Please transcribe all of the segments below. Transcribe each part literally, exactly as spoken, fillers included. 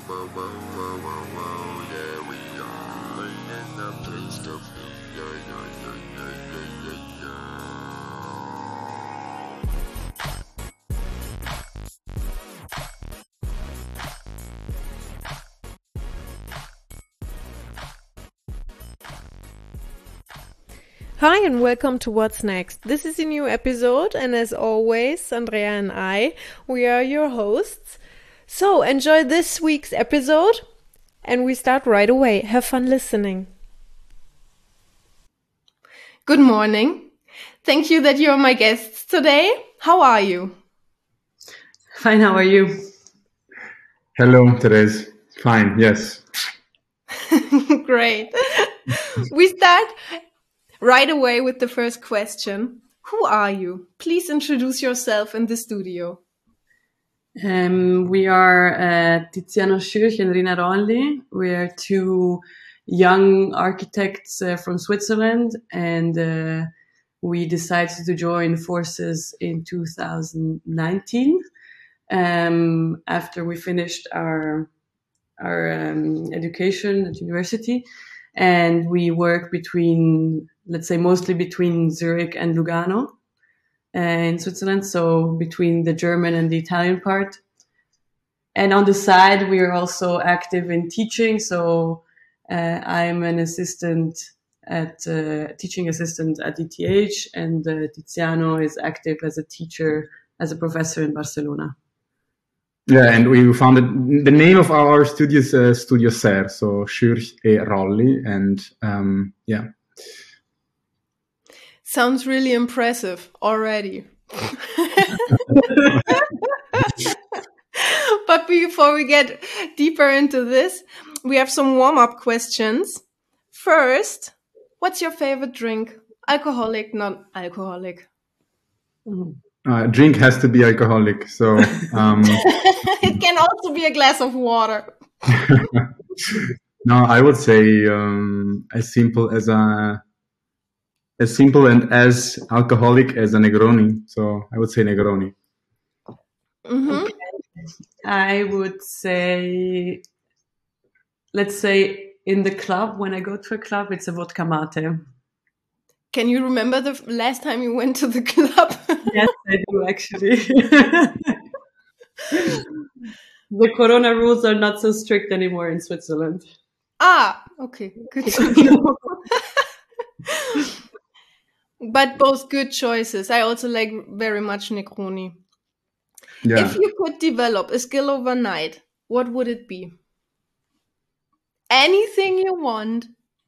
whoa, whoa, whoa, whoa, whoa, there we are in the place to be. Yeah, yeah, yeah, yeah, yeah, Hi and welcome to What's Next. This is a new episode, and as always, Andrea and I, we are your hosts. So enjoy this week's episode, and we start right away. Have fun listening. Good morning. Thank you that you're my guests today. How are you? Fine, how are you? Hello, Therese. Fine, yes. Great. We start right away with the first question. Who are you? Please introduce yourself in the studio. Um, we are uh, Tiziano Schürch and Rina Rolli. We are two young architects uh, from Switzerland, and uh, we decided to join forces in two thousand nineteen um, after we finished our our um, education at university, and we work between, let's say, mostly between Zurich and Lugano uh, in Switzerland, so between the German and the Italian part. And on the side, we are also active in teaching. So uh, I'm an assistant at uh, teaching assistant at E T H, and uh, Tiziano is active as a teacher, as a professor in Barcelona. Yeah, and we founded the name of our studio is uh, Studio Ser, so Schürch e Rolli, and um, yeah. Sounds really impressive already. But before we get deeper into this, we have some warm-up questions. First, what's your favorite drink? Alcoholic, non-alcoholic? Uh, drink has to be alcoholic, so um, it can also be a glass of water. No, I would say um, as simple as a as simple and as alcoholic as a Negroni. So I would say Negroni. Mm-hmm. Okay. I would say, let's say in the club, when I go to a club, it's a vodka mate. Can you remember the last time you went to the club? Yes, I do actually. The Corona rules are not so strict anymore in Switzerland. Ah, okay, good to know. But both good choices. I also like very much Negroni. Yeah. If you could develop a skill overnight, what would it be? Anything you want.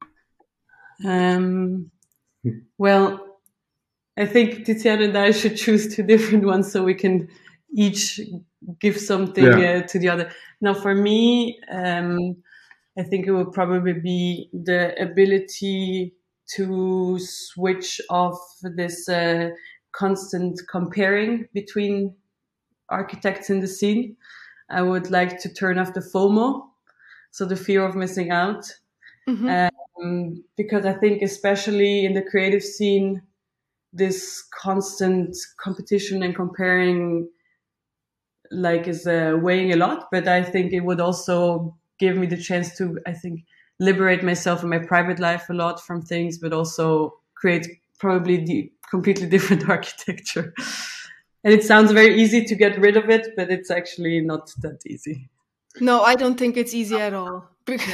Um, well, I think Tiziano and I should choose two different ones so we can each give something Yeah. uh, to the other. Now, for me, um, I think it would probably be the ability to switch off this uh, constant comparing between architects in the scene. I would like to turn off the FOMO, so the fear of missing out. Mm-hmm. Um, because I think especially in the creative scene, this constant competition and comparing like is uh, weighing a lot, but I think it would also give me the chance to, I think, liberate myself in my private life a lot from things, but also create probably the completely different architecture. And it sounds very easy to get rid of it, but it's actually not that easy. No, I don't think it's easy at all.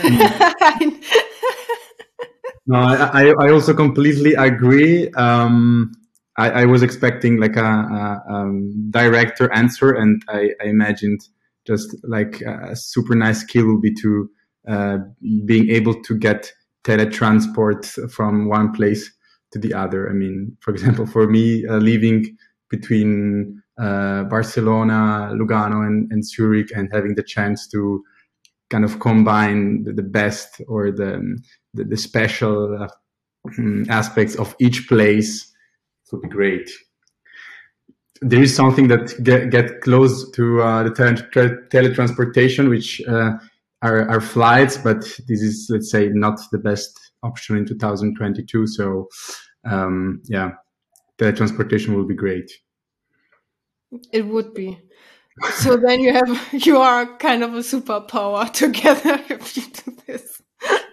No, I, I, I also completely agree. Um, I, I was expecting like a, a, um, director answer, and I, I imagined just like a super nice skill would be to uh, being able to get teletransport from one place to the other. I mean, for example, for me, uh, living between uh, Barcelona, Lugano, and, and Zurich, and having the chance to kind of combine the, the best or the the, the special uh, aspects of each place would be great. There is something that get, get close to uh, the tele- teletransportation, which uh, are, are flights, but this is, let's say, not the best option in two thousand twenty-two. So, um, yeah, teletransportation will be great. It would be. So then you have you are kind of a superpower together if you do this.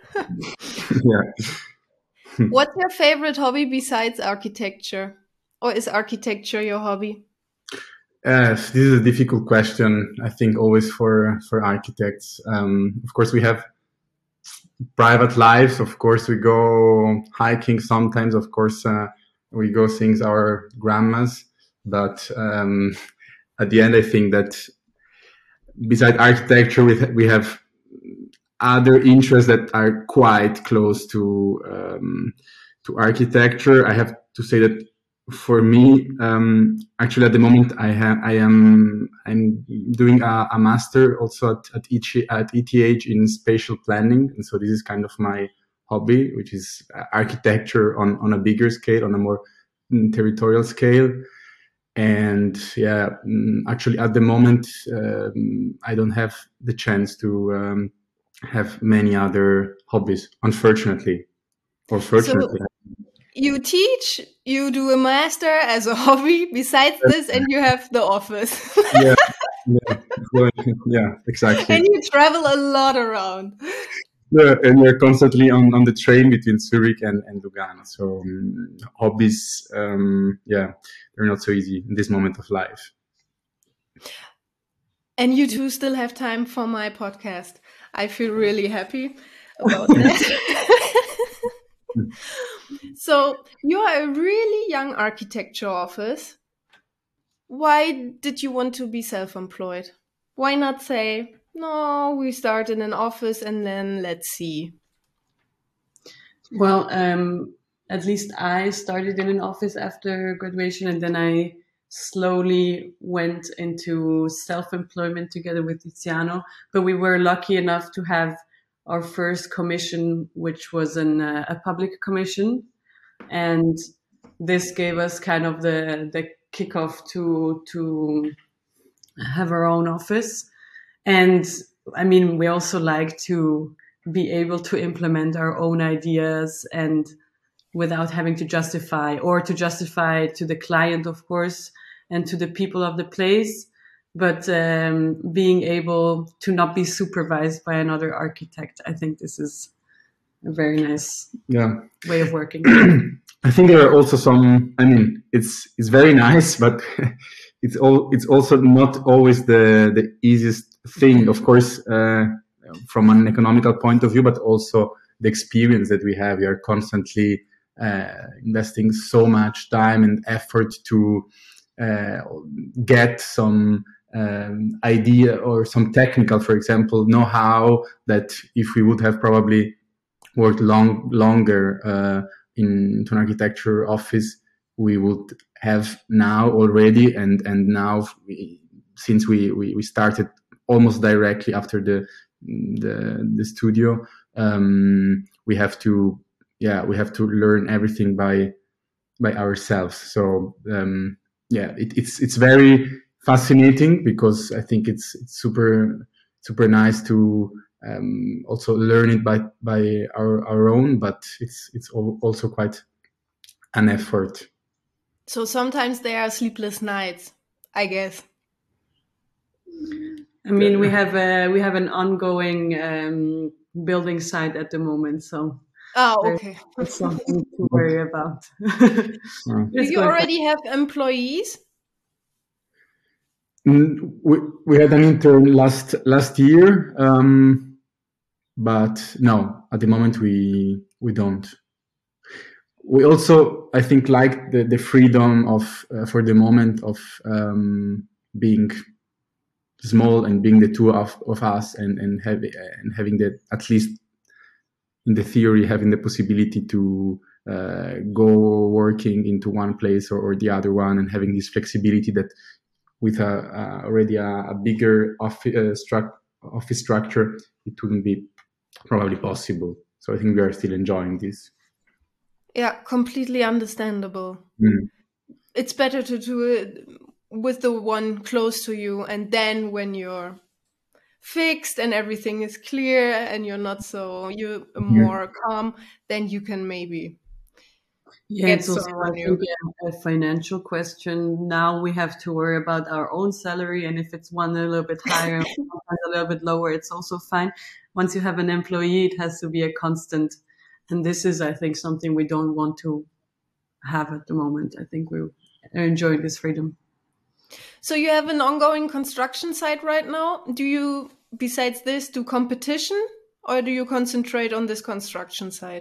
Yeah. What's your favorite hobby besides architecture? Or is architecture your hobby? Yes, this is a difficult question, I think, always for, for architects. Um, of course, we have private lives. Of course, we go hiking sometimes. Of course, uh, we go things our grandmas. But um, at the end, I think that besides architecture, we, ha- we have other interests that are quite close to um, to architecture. I have to say that for me, um, actually, at the moment, I have I am I'm doing a, a master also at at, E T, at E T H in spatial planning, and so this is kind of my hobby, which is architecture on on a bigger scale, on a more mm, territorial scale. And yeah, mm, actually, at the moment, um, I don't have the chance to um, have many other hobbies, unfortunately, or So fortunately. you teach, you do a master as a hobby besides this, and you have the office. Yeah, yeah, well, yeah, exactly. And you travel a lot around. Yeah, and we're constantly on, on the train between Zurich and, and Lugano. So um, hobbies, um, yeah, they're not so easy in this moment of life. And you two still have time for my podcast. I feel really happy about that. So you are a really young architecture office. Why did you want to be self-employed? Why not say, no, we start in an office and then let's see? Well, um, at least I started in an office after graduation, and then I slowly went into self-employment together with Tiziano. But we were lucky enough to have our first commission, which was an, uh, a public commission. And this gave us kind of the, the kickoff to, to have our own office. And I mean, we also like to be able to implement our own ideas and without having to justify or to justify to the client, of course, and to the people of the place, but um, being able to not be supervised by another architect. I think this is a very nice yeah. way of working. I think there are also some, I mean, it's, it's very nice, but it's all, it's also not always the, the easiest thing, of course, uh, from an economical point of view, but also the experience that we have. We are constantly uh, investing so much time and effort to uh, get some um, idea or some technical, for example, know-how that if we would have probably worked long longer uh, in into an architecture office, we would have now already. And and now, we, since we, we we started almost directly after the the the studio, um, we have to yeah we have to learn everything by by ourselves. So um, yeah, it, it's it's very fascinating because I think it's it's super super nice to um, also learn it by by our, our own, but it's it's also quite an effort. So sometimes there are sleepless nights, I guess. I mean, we have a, we have an ongoing um, building site at the moment, so oh, okay. There's something to worry about. Do you already have employees? We we had an intern last last year, um, but no, at the moment we we don't. We also, I think, like the, the freedom of uh, for the moment of um, being small and being the two of, of us and and, have, and having the, at least in the theory, having the possibility to uh, go working into one place or, or the other one, and having this flexibility that with a, uh, already a, a bigger office, uh, stru- office structure, it wouldn't be probably possible. So I think we are still enjoying this. Yeah, completely understandable. Mm. It's better to do it with the one close to you, and then when you're fixed and everything is clear and you're not so you're more calm, then you can maybe Yeah, get it's also, I someone think, new. a, a financial question. Now we have to worry about our own salary, and if it's one a little bit higher, one a little bit lower, it's also fine. Once you have an employee, it has to be a constant, and this is, I think, something we don't want to have at the moment. I think we enjoy this freedom. So you have an ongoing construction site right now. Do you, besides this, do competition, or do you concentrate on this construction site?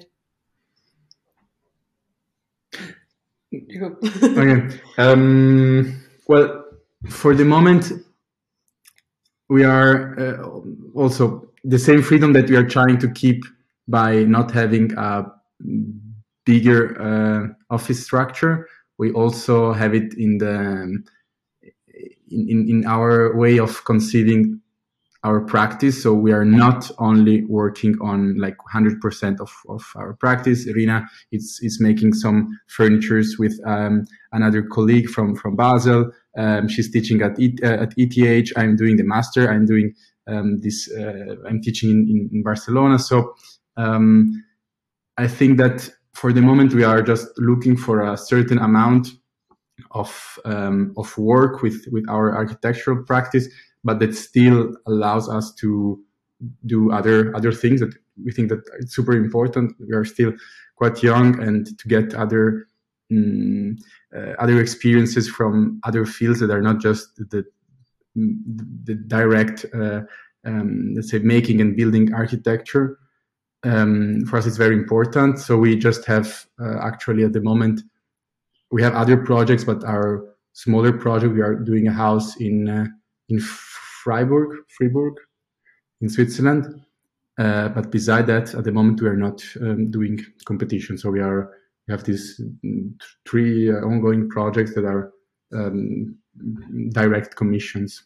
Okay. Um, well, for the moment, we are uh, also the same freedom that we are trying to keep by not having a bigger uh, office structure. We also have it in the in, in, in our way of conceiving our practice. So we are not only working on like one hundred percent of, of our practice. Irina is, is making some furnitures with um, another colleague from, from Basel. Um, she's teaching at, e, uh, at E T H. I'm doing the master. I'm doing um, this, uh, I'm teaching in, in, in Barcelona. So um, I think that for the moment we are just looking for a certain amount of um, of work with, with our architectural practice, but that still allows us to do other other things that we think that it's super important. We are still quite young, and to get other um, uh, other experiences from other fields that are not just the the direct, uh, um, let's say, making and building architecture. Um, for us, it's very important. So we just have uh, actually at the moment we have other projects, but our smaller project, we are doing a house in uh, in Freiburg, Freiburg, in Switzerland. Uh, but beside that, at the moment, we are not um, doing competition. So we are we have these three uh, ongoing projects that are um, direct commissions.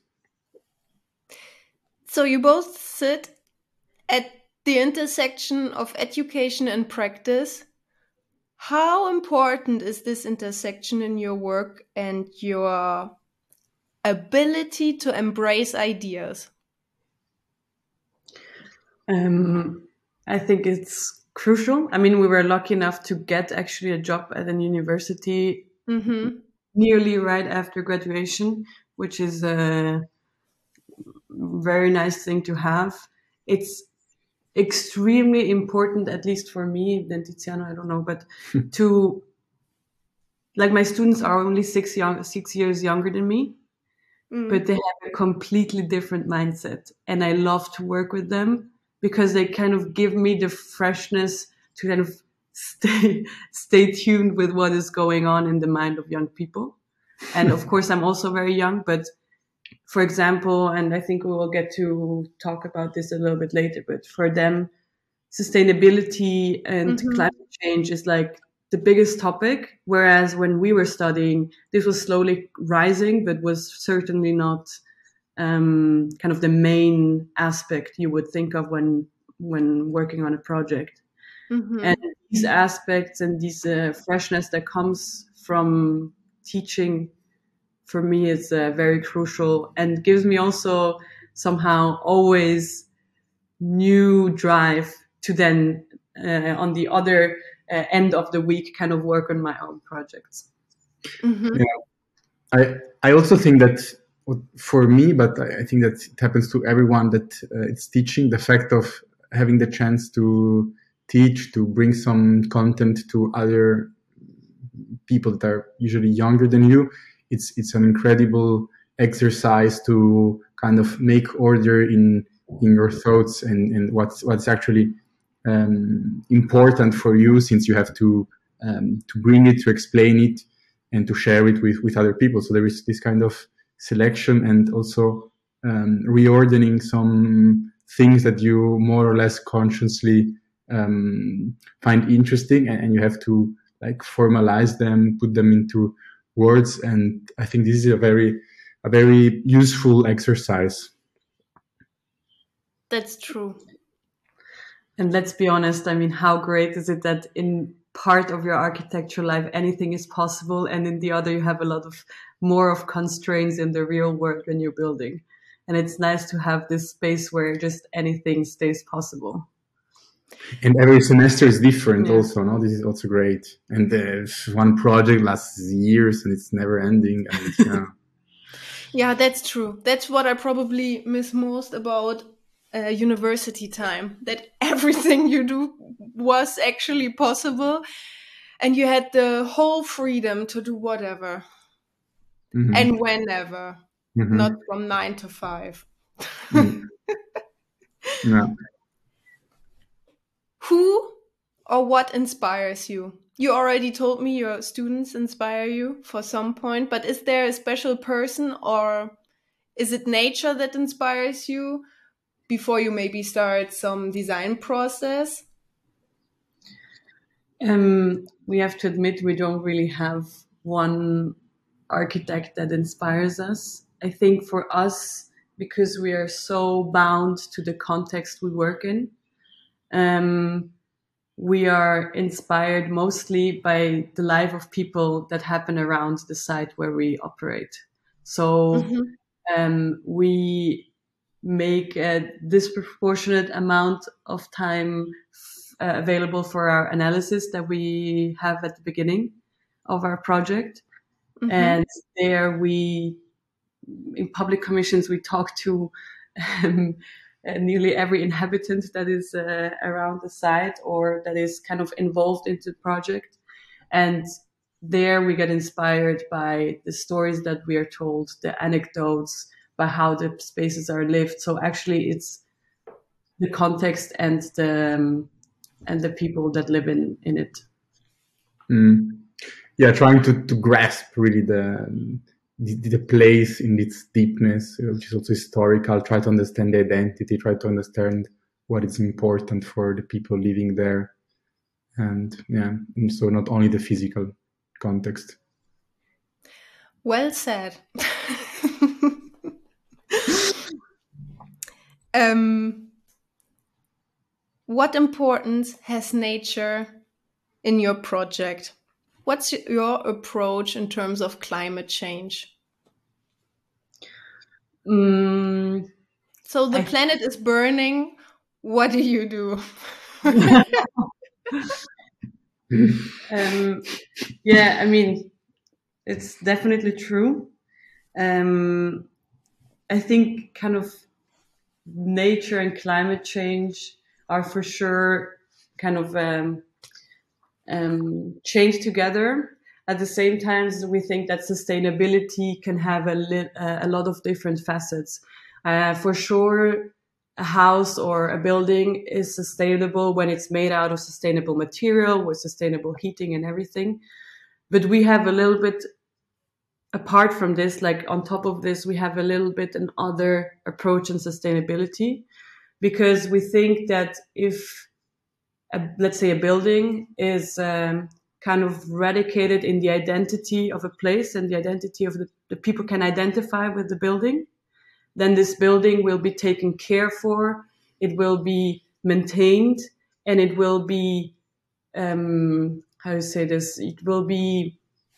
So you both sit at the intersection of education and practice. How important is this intersection in your work and your ability to embrace ideas? Um, I think it's crucial. I mean, we were lucky enough to get actually a job at a university mm-hmm. nearly right after graduation, which is a very nice thing to have. It's extremely important, at least for me, then Tiziano, I don't know, but to, like, my students are only six young, six years younger than me, mm. but they have a completely different mindset. And I love to work with them because they kind of give me the freshness to kind of stay, stay tuned with what is going on in the mind of young people. And of course, I'm also very young, but for example, and I think we will get to talk about this a little bit later, but for them, sustainability and mm-hmm. climate change is like the biggest topic. Whereas when we were studying, this was slowly rising, but was certainly not um, kind of the main aspect you would think of when when working on a project. Mm-hmm. And these aspects and this uh, freshness that comes from teaching, for me, is uh, very crucial and gives me also somehow always new drive to then uh, on the other uh, end of the week kind of work on my own projects. Mm-hmm. Yeah, I I also think that for me, but I think that it happens to everyone that uh, it's teaching, the fact of having the chance to teach, to bring some content to other people that are usually younger than you. It's it's an incredible exercise to kind of make order in in your thoughts and, and what's what's actually um, important for you, since you have to um, to bring it, to explain it, and to share it with, with other people. So there is this kind of selection and also um, reordering some things that you more or less consciously um, find interesting, and, and you have to like formalize them, put them into words. And I think this is a very, a very useful exercise. That's true. And let's be honest, I mean, how great is it that in part of your architecture life, anything is possible, and in the other, you have a lot of more of constraints in the real world when you're building. And it's nice to have this space where just anything stays possible. And every semester is different Yeah. also, no? This is also great. And uh, one project lasts years and it's never ending. And yeah. Yeah, that's true. That's what I probably miss most about uh, university time, that everything you do was actually possible and you had the whole freedom to do whatever Mhm. and whenever, Mhm. not from nine to five. Mm. Yeah. Who or what inspires you? You already told me your students inspire you for some point, but is there a special person or is it nature that inspires you before you maybe start some design process? Um, we have to admit we don't really have one architect that inspires us. I think for us, because we are so bound to the context we work in, um, we are inspired mostly by the life of people that happen around the site where we operate. So Mhm. um, we make a disproportionate amount of time uh, available for our analysis that we have at the beginning of our project. Mhm. And there we, in public commissions, we talk to um, uh, nearly every inhabitant that is uh, around the site or that is kind of involved into the project. And there we get inspired by the stories that we are told, the anecdotes, by how the spaces are lived. So actually it's the context and the um, and the people that live in, in it. Mm. Yeah, trying to, to grasp really the, the the place in its deepness, which is also historical. Try to understand the identity. Try to understand what is important for the people living there, and yeah, and so not only the physical context. Well said. um, what importance has nature in your project? What's your approach in terms of climate change? Mm, So the I planet is burning. What do you do? um, yeah, I mean, it's definitely true. Um, I think kind of nature and climate change are for sure kind of um, um, change together. At the same time, we think that sustainability can have a, li- a lot of different facets. Uh, for sure, a house or a building is sustainable when it's made out of sustainable material with sustainable heating and everything. But we have a little bit apart from this, like on top of this, we have a little bit an other approach in sustainability because we think that if a, let's say a building is um, kind of radicated in the identity of a place and the identity of the, the people can identify with the building, then this building will be taken care for, it will be maintained, and it will be, um, how to say this, it will be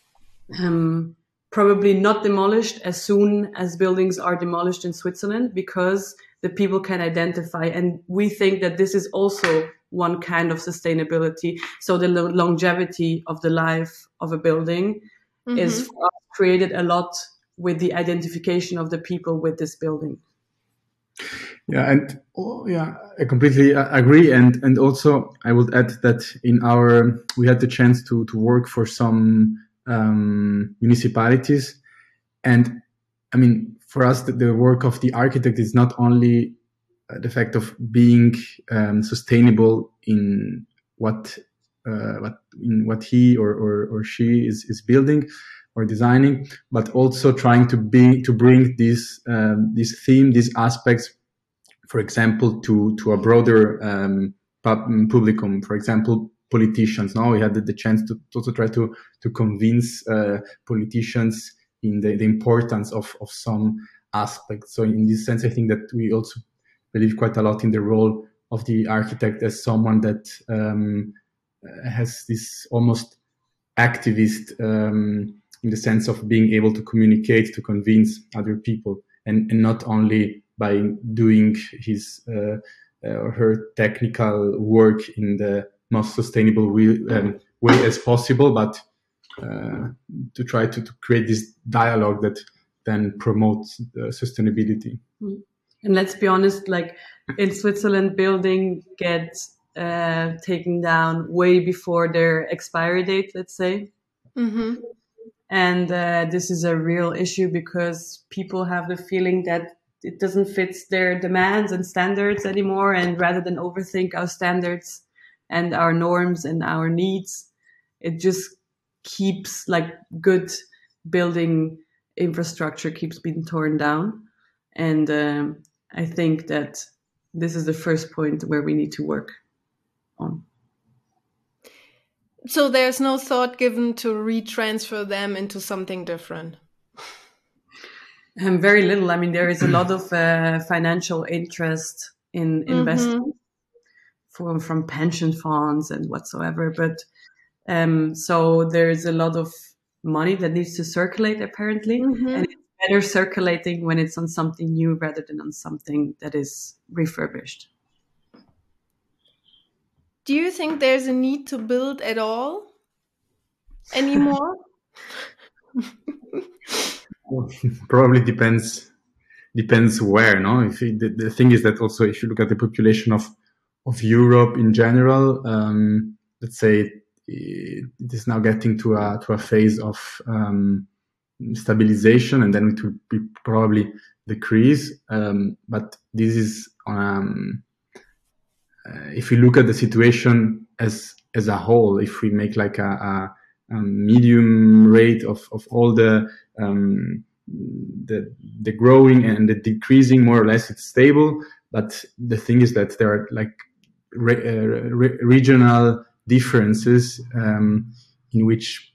um, probably not demolished as soon as buildings are demolished in Switzerland because the people can identify. And we think that this is also one kind of sustainability. So the lo- longevity of the life of a building mm-hmm. is for us created a lot with the identification of the people with this building. Yeah, and oh, yeah, I completely uh, agree. And and also I would add that in our we had the chance to to work for some um, municipalities, and I mean for us the, the work of the architect is not only uh, the fact of being um, sustainable in what uh, what in what he or or, or she is is building or designing, but also trying to be to bring this um, this theme, these aspects, for example, to to a broader um, publicum. For example, politicians. Now we had the, the chance to, to also try to to convince uh, politicians in the, the importance of of some aspects. So in this sense, I think that we also believe quite a lot in the role of the architect as someone that um, has this almost activist um, in the sense of being able to communicate, to convince other people, and, and not only by doing his uh, uh, her technical work in the most sustainable way, um, way as possible, but uh, to try to, to create this dialogue that then promotes uh, sustainability. And let's be honest, like in Switzerland, building gets uh, taken down way before their expiry date, let's say. Mm-hmm. And uh, this is a real issue because people have the feeling that it doesn't fit their demands and standards anymore. And rather than overthink our standards and our norms and our needs, it just keeps like good building infrastructure keeps being torn down. And um, I think that this is the first point where we need to work on. So there's no thought given to retransfer them into something different? Um, very little. I mean, there is a lot of uh, financial interest in investing Mm-hmm. from, from pension funds and whatsoever. But um, so there is a lot of money that needs to circulate, apparently. Mm-hmm. And it's better circulating when it's on something new rather than on something that is refurbished. Do you think there's a need to build at all anymore? Probably depends depends where, no? If it, the, the thing is that also if you look at the population of of Europe in general, um, let's say it, it is now getting to a to a phase of um, stabilization, and then it will be probably decrease. Um, but this is um, uh, if we look at the situation as as a whole, if we make like a, a, a medium rate of of all the um, the the growing and the decreasing, more or less it's stable. But the thing is that there are like re, uh, re, regional differences um, in which,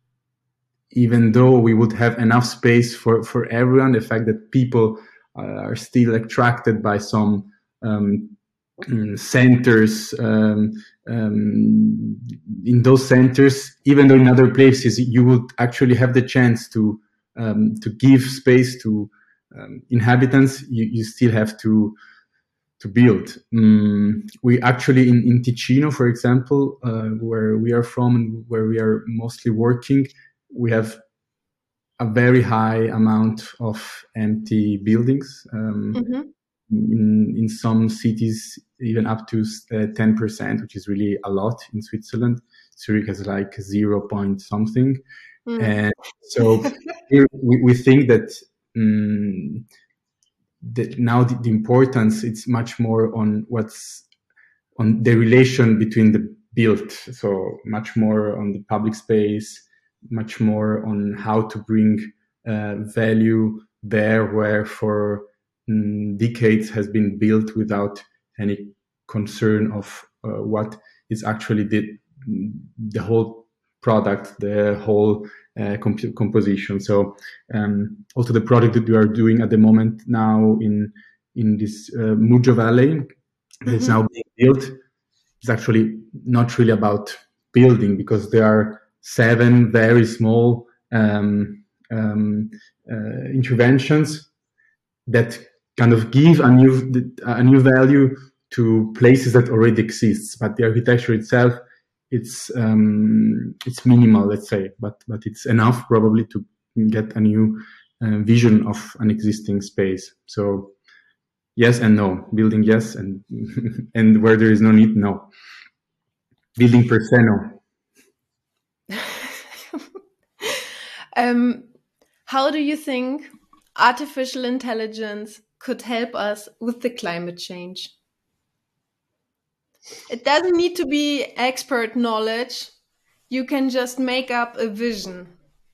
even though we would have enough space for for everyone, the fact that people uh, are still attracted by some um, centers, um, um, in those centers, even though in other places you would actually have the chance to um, to give space to um, inhabitants, you, you still have to to build. Um, we actually in, in Ticino, for example, uh, where we are from and where we are mostly working, we have a very high amount of empty buildings. Um, Mm-hmm. in in some cities, even up to uh, ten percent, which is really a lot in Switzerland. Zurich has like zero point something. Mm. And so here we, we think that, um, that now the, the importance, it's much more on what's on the relation between the built. So much more on the public space, much more on how to bring uh, value there where for um, decades has been built without any concern of uh, what is actually the, the whole product, the whole uh, comp- composition. So um, also the project that we are doing at the moment now in in this uh, Muggio Valley, that's Mhm. now being built, is actually not really about building, because there are seven very small um, um, uh, interventions that kind of give a new a new value to places that already exist. But the architecture itself, it's um, it's minimal, let's say, but but it's enough probably to get a new uh, vision of an existing space. So yes and no. Building, yes, and and where there is no need, no. Building per se, no. um, how do you think artificial intelligence could help us with the climate change? It doesn't need to be expert knowledge. You can just make up a vision.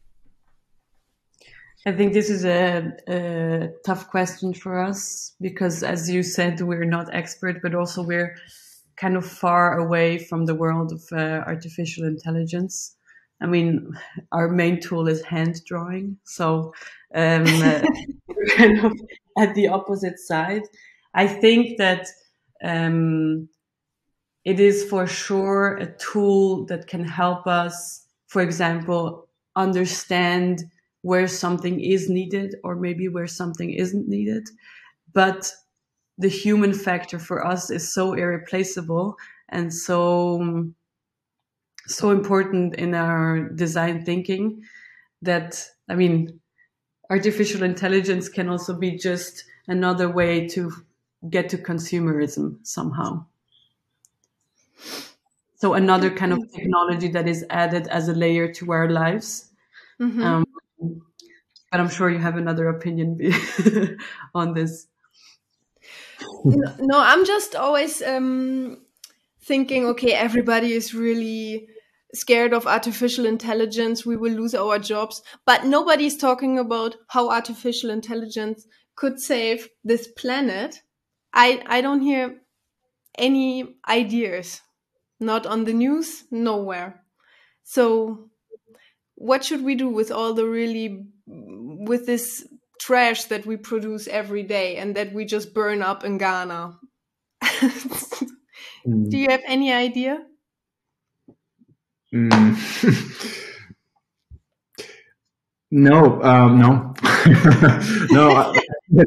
I think this is a, a tough question for us because, as you said, we're not expert, but also we're kind of far away from the world of uh, artificial intelligence. I mean, our main tool is hand drawing, so um, uh, we're kind of at the opposite side. I think that um, it is for sure a tool that can help us, for example, understand where something is needed or maybe where something isn't needed. But the human factor for us is so irreplaceable and so so important in our design thinking that, I mean, artificial intelligence can also be just another way to get to consumerism somehow. So another kind of technology that is added as a layer to our lives. Mm-hmm. Um, but I'm sure you have another opinion on this. No, I'm just always um, thinking, okay, everybody is really scared of artificial intelligence. We will lose our jobs. But nobody's talking about how artificial intelligence could save this planet. I, I don't hear any ideas. Not on the news, nowhere. So what should we do with all the really, with this trash that we produce every day and that we just burn up in Ghana? Mm. Do you have any idea? Mm. No, um, no, no. uh,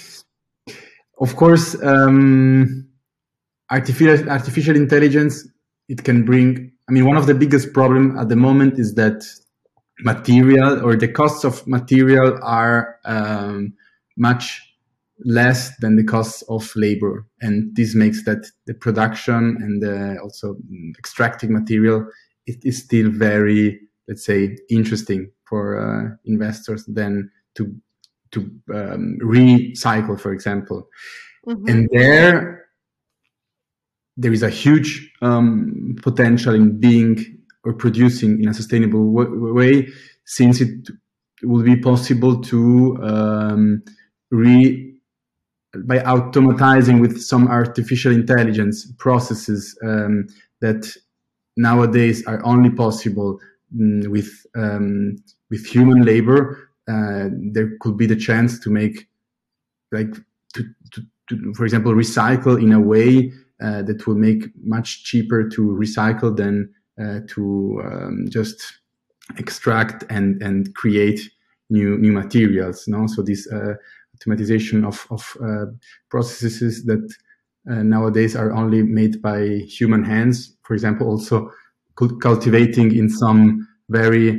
Of course, um, artificial artificial intelligence, it can bring. I mean, one of the biggest problem at the moment is that material or the costs of material are um, much less than the costs of labor, and this makes that the production and the also extracting material, it is still very, let's say, interesting for uh, investors than to to um, recycle, for example. Mhm. And there there is a huge um, potential in being or producing in a sustainable w- way, since it will be possible to um, re by automatizing with some artificial intelligence processes um, that nowadays are only possible mm, with um, with human labor. Uh, there could be the chance to make, like, to, to, to for example, recycle in a way uh, that will make much cheaper to recycle than uh, to um, just extract and and create new new materials. No, so this uh, automatization of of uh, processes that uh, nowadays are only made by human hands. For example, also cul- cultivating in some very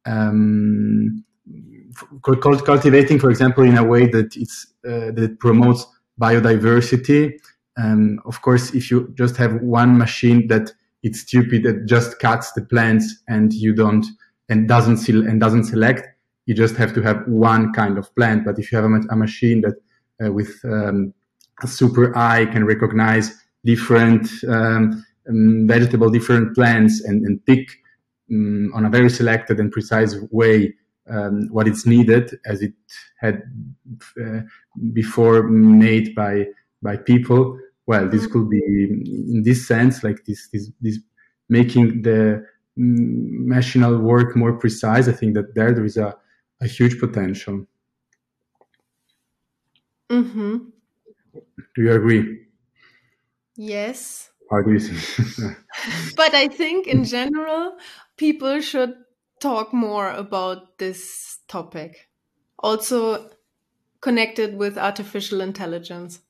um, f- cul- cultivating, for example, in a way that it's uh, that promotes biodiversity. Um, of course, if you just have one machine that it's stupid, that just cuts the plants and you don't and doesn't seal and doesn't select, you just have to have one kind of plant. But if you have a, ma- a machine that uh, with um, a super eye can recognize different um, um, vegetable, different plants, and, and pick um, on a very selected and precise way um, what is needed, as it had uh, before made by by people. Well, this could be, in this sense, like this this, this making the machinal work more precise. I think that there there is a, a huge potential. Mm-hmm. Do you agree? Yes. How do you see? But I think in general, people should talk more about this topic. Also connected with artificial intelligence.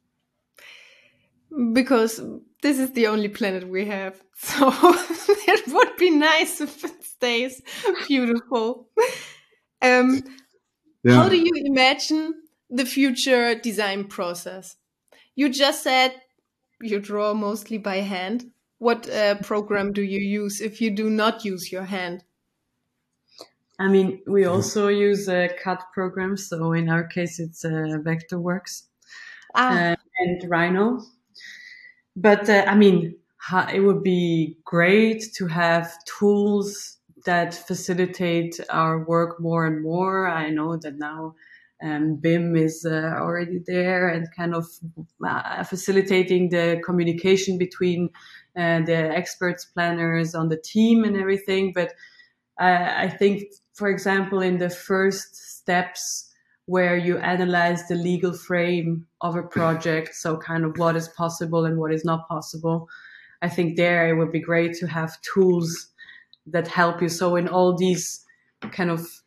Because this is the only planet we have. So it would be nice if it stays beautiful. Um, Yeah. How do you imagine the future design process? You just said you draw mostly by hand. What uh, program do you use if you do not use your hand? I mean, we also use uh, C A D programs. So in our case, it's uh, Vectorworks Ah, uh, and Rhino. But uh, I mean, ha- it would be great to have tools that facilitate our work more and more. I know that now um, B I M is uh, already there and kind of uh, facilitating the communication between uh, the experts, planners on the team and everything. But uh, I think, for example, in the first steps where you analyze the legal frame of a project, so kind of what is possible and what is not possible, I think there it would be great to have tools that help you. So in all these kind of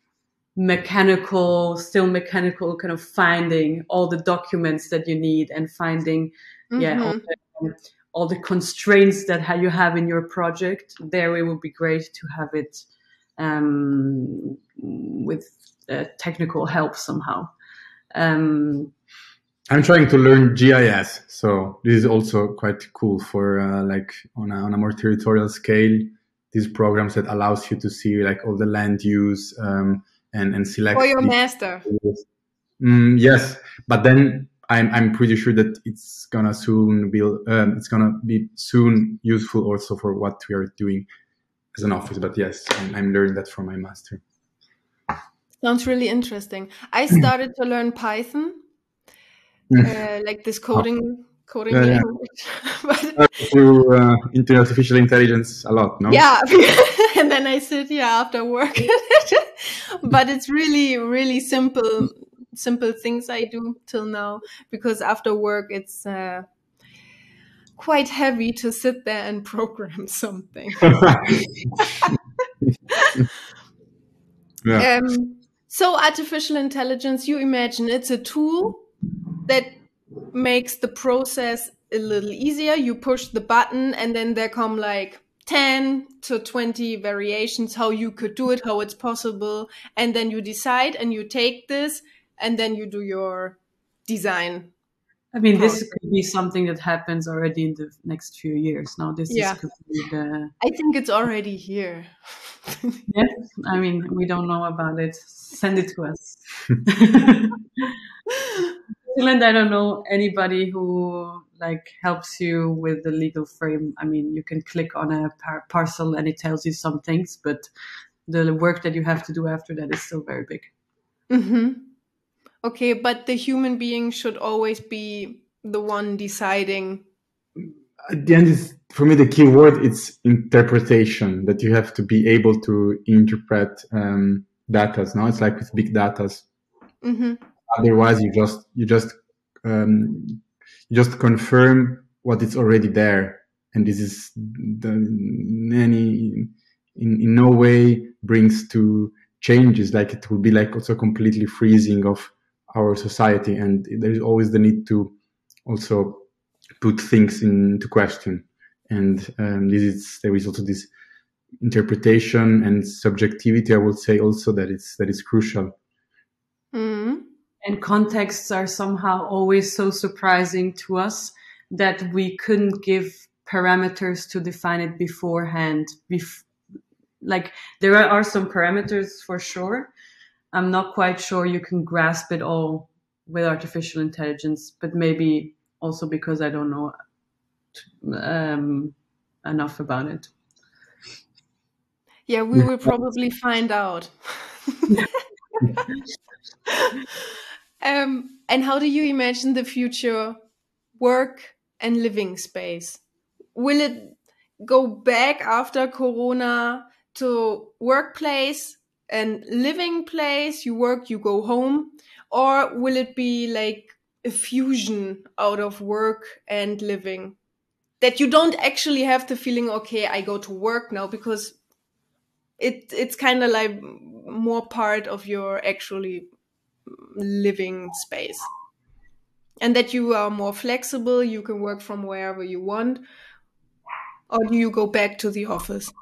mechanical, still mechanical kind of finding all the documents that you need and finding, mm-hmm. yeah, all the, all the constraints that ha- you have in your project. There it would be great to have it um, with uh, technical help somehow. Um, I'm trying to learn G I S, so this is also quite cool for uh, like on a, on a more territorial scale. These programs that allows you to see like all the land use um, and and select. For your master. Mm, yes, but then I'm I'm pretty sure that it's gonna soon be um, it's gonna be soon useful also for what we are doing as an office. But yes, I'm, I'm learning that from my master. Sounds really interesting. I started to learn Python. Uh, like this coding oh. coding yeah, language. Yeah. But you uh, into artificial intelligence a lot, no? Yeah, and then I sit here after work. But it's really, really simple, simple things I do till now, because after work it's uh, quite heavy to sit there and program something. Yeah. Um, so artificial intelligence, you imagine it's a tool that makes the process a little easier. You push the button and then there come like ten to twenty variations how you could do it, how it's possible. And then you decide and you take this and then you do your design. I mean, process. This could be something that happens already in the next few years. Now, this yeah. is could be the... I think it's already here. Yeah, I mean, we don't know about it. Send it to us. Finland, I don't know anybody who like helps you with the legal frame. I mean, you can click on a par- parcel and it tells you some things, but the work that you have to do after that is still very big. Mm-hmm. Okay, but the human being should always be the one deciding. At the end, is for me the key word. It's interpretation. That you have to be able to interpret um, data. No, it's like with big data. Mm-hmm. Otherwise, you just you just um, you just confirm what is already there, and this is the, any in in no way brings to changes. Like it will be like also completely freezing of our society, and there is always the need to also put things into question. And um, this is there is also this interpretation and subjectivity. I would say also that it's that is crucial. Mm-hmm. And contexts are somehow always so surprising to us that we couldn't give parameters to define it beforehand. Bef- like there are, are some parameters for sure. I'm not quite sure you can grasp it all with artificial intelligence, but maybe also because I don't know um, enough about it. Yeah, we will probably find out. Um, and how do you imagine the future work and living space? Will it go back after Corona to workplace and living place? You work, you go home, or will it be like a fusion out of work and living? That you don't actually have the feeling, okay, I go to work now, because it it's kind of like more part of your actually living space, and that you are more flexible, you can work from wherever you want, or do you go back to the office?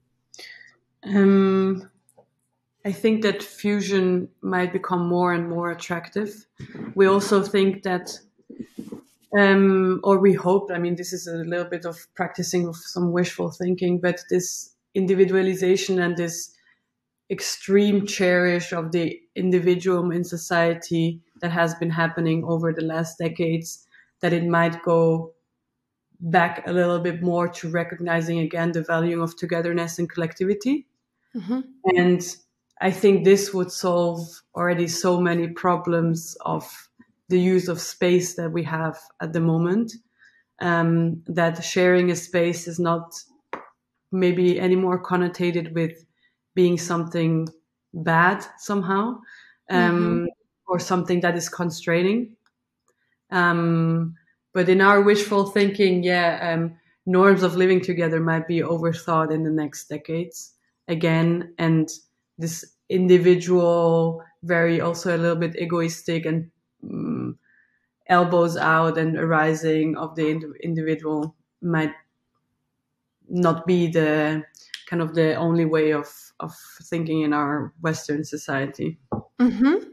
Um, I think that fusion might become more and more attractive. We also think that, um, or we hope, I mean, this is a little bit of practicing of some wishful thinking, but this individualization and this extreme cherish of the individual in society that has been happening over the last decades, that it might go back a little bit more to recognizing again the value of togetherness and collectivity. Mm-hmm. And I think this would solve already so many problems of the use of space that we have at the moment, um, that sharing a space is not maybe any more connotated with being something bad somehow, um, mm-hmm. or something that is constraining. Um, but in our wishful thinking, yeah, um, norms of living together might be overthought in the next decades again. And this individual, very also a little bit egoistic and um, elbows out and arising of the ind- individual might not be the kind of the only way of, of thinking in our Western society. Mm-hmm.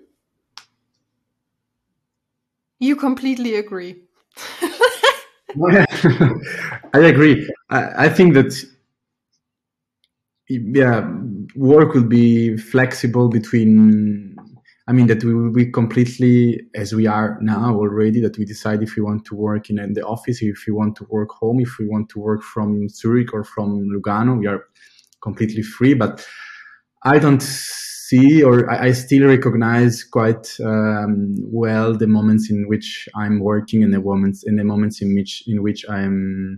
You completely agree. I agree. I, I think that yeah, work will be flexible between. I mean that we will be completely as we are now already. That we decide if we want to work in, in the office, if we want to work home, if we want to work from Zurich or from Lugano. We are completely free. But I don't see, or I, I still recognize quite um, well the moments in which I'm working and the moments and the moments in which in which I'm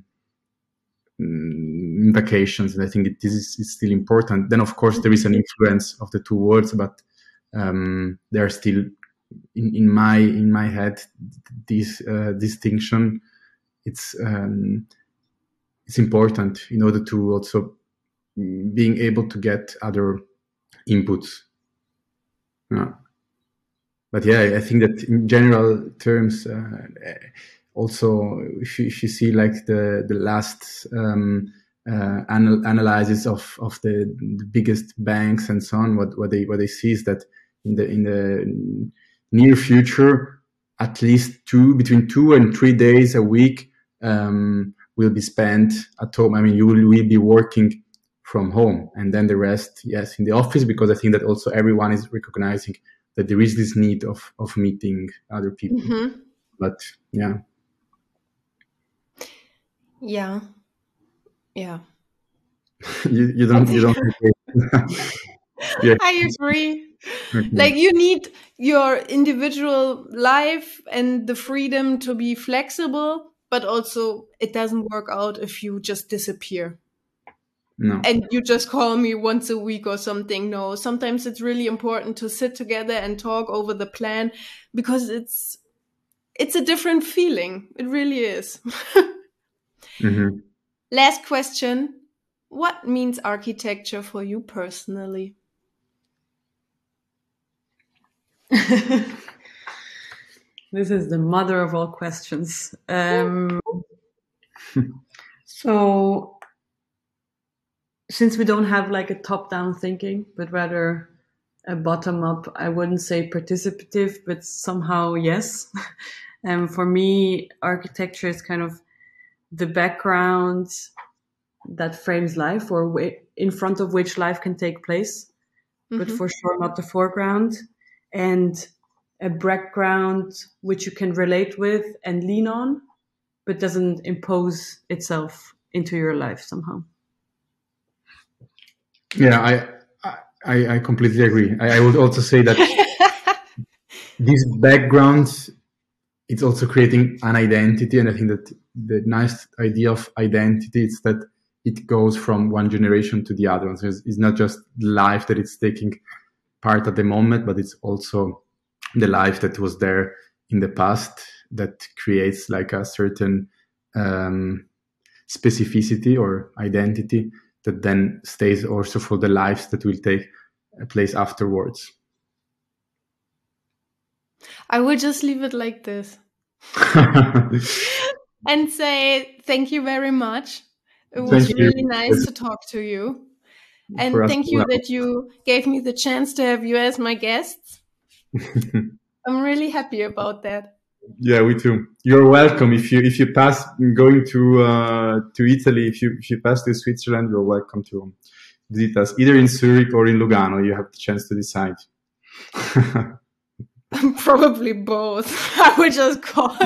in vacations. And I think it, this is, is still important. Then, of course, there is an influence of the two worlds, but um, there are still in, in my in my head this uh, distinction. It's um, it's important in order to also being able to get other inputs. Yeah. But yeah, I think that in general terms, uh, also if you, if you see like the the last um, uh, anal- analysis of of the, the biggest banks and so on, what what they what they see is that in the in the near future, at least two between two and three days a week um, will be spent at home. I mean, you will, will be working from home, and then the rest, yes, in the office, because I think that also everyone is recognizing that there is this need of, of meeting other people. Mm-hmm. But yeah. Yeah. Yeah. you, you don't, you don't agree. Yeah. I agree. Okay. Like you need your individual life and the freedom to be flexible, but also it doesn't work out if you just disappear. No. And you just call me once a week or something. No, sometimes it's really important to sit together and talk over the plan because it's it's a different feeling. It really is. Mm-hmm. Last question. What means architecture for you personally? This is the mother of all questions. Um, so... Since we don't have like a top-down thinking, but rather a bottom-up, I wouldn't say participative, but somehow yes. And um, for me, architecture is kind of the background that frames life, or w- in front of which life can take place, mm-hmm. but for sure not the foreground, and a background which you can relate with and lean on, but doesn't impose itself into your life somehow. Yeah, I, I I completely agree. I, I would also say that this background, it's also creating an identity, and I think that the nice idea of identity is that it goes from one generation to the other. So it's, it's not just life that it's taking part at the moment, but it's also the life that was there in the past that creates like a certain um, specificity or identity that then stays also for the lives that will take place afterwards. I will just leave it like this. And say thank you very much. It was thank really you. nice to talk to you. And for thank you well. that you gave me the chance to have you as my guest. I'm really happy about that. Yeah, we too. You're welcome. If you if you pass going to uh, to Italy, if you if you pass to Switzerland, you're welcome to visit us either in Zurich or in Lugano. You have the chance to decide. Probably both. I would just call.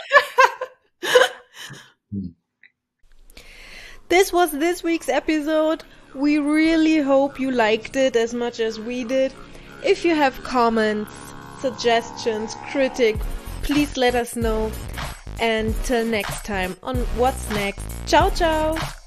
This was this week's episode. We really hope you liked it as much as we did. If you have comments, suggestions, critiques, please let us know. And till next time on What's Next. Ciao, ciao.